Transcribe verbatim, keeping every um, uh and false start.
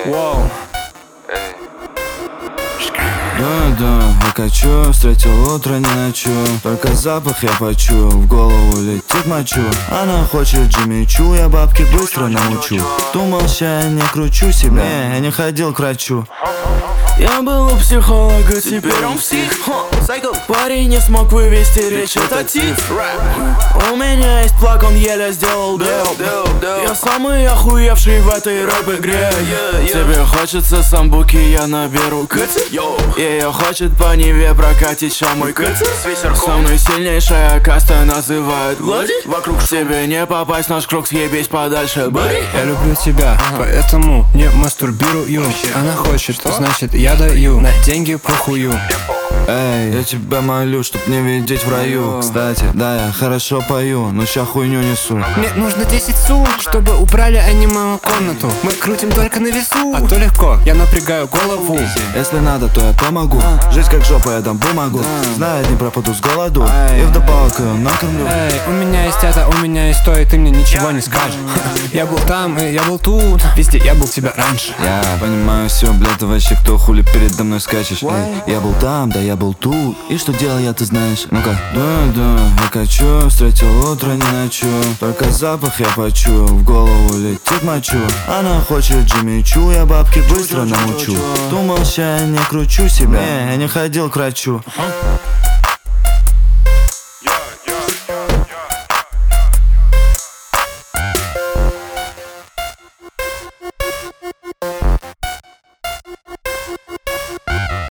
Воу. Да, да, я качу, встретил утро, не ночу. Только запах я почую, в голову летит мочу. Она хочет Джимми Чу, я бабки быстро намучу. Думал, ща я не кручу себя, не, я не ходил к врачу. Я был у психолога, теперь он псих. Парень не смог вывести речь, это тип. У меня есть плаг, он еле сделал делп. Я самый охуевший в этой рэп-игре. Тебе хочется самбуки, я наберу катер. Ее хочет по Неве прокатить ща мой катер. Со мной сильнейшая каста называют Глади. Вокруг тебе не попасть, наш круг съебись подальше, бэй. Я люблю тебя, поэтому не мастурбирую. Она хочет, значит я даю. На деньги похую. Эй, я тебя молю, чтоб не видеть в раю. Кстати, да, я хорошо пою, но ща хуйню несу. Мне нужно десять сук, чтобы убрали аниме комнату. Мы крутим только на весу. А то легко, я напрягаю голову. Если надо, то я помогу. Жить как жопа, я дам бумагу. Знаю, не пропаду с голоду. И вдобавок ее накормлю. Эй, у меня есть это, у меня есть то, и ты мне ничего не скажешь. Я был там, и я был тут. Везде я был тебя раньше. Я понимаю все, блядь, ты вообще кто хули передо мной скачешь. Эй, я был там, да я был тут. И что делал я, ты знаешь. Ну-ка. Да, да, я качу, встретил утро, не ночу. Только запах я почую, в голову летит мочу. Она хочет Джимми Чу, я бабки быстро намучу. Думал, ща я не кручу себя, не, я не ходил к врачу.